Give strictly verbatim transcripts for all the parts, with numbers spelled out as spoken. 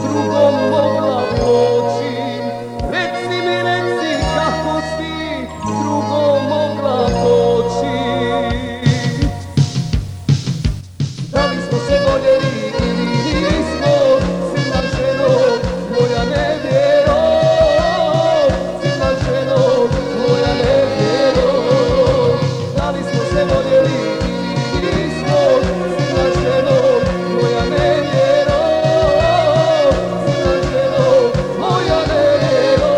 drugom mogla poći. Reci mi, reci kako si drugom mogla poći. Da li smo se voljeli ili nismo, silna ženo, moja nevjero, silna ženo, moja nevjero. Da li smo se voljeli ili nismo, silna ženo, moja nevjero, silna ženo, moja nevjero.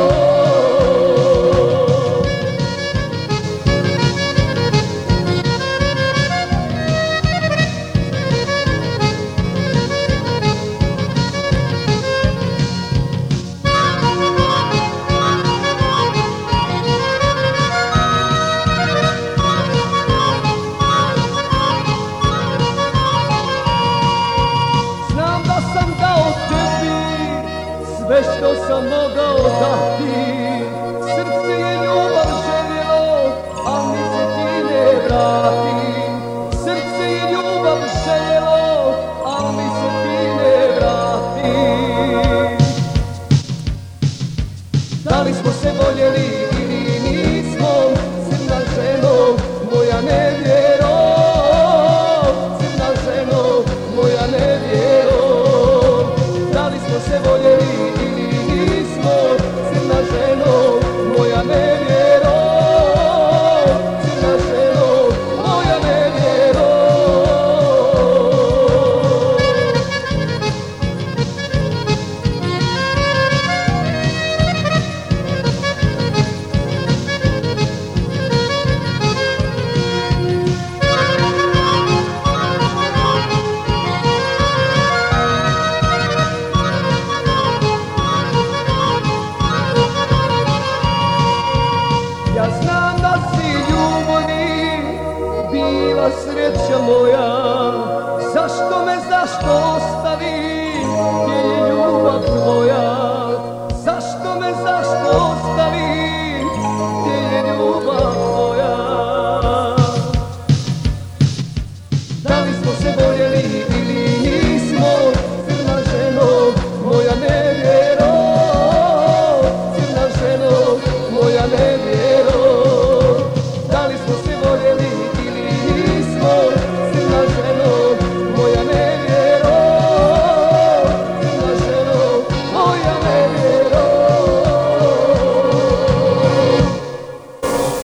Znam da sam dao tebi sve što sam mogao dati. Srce je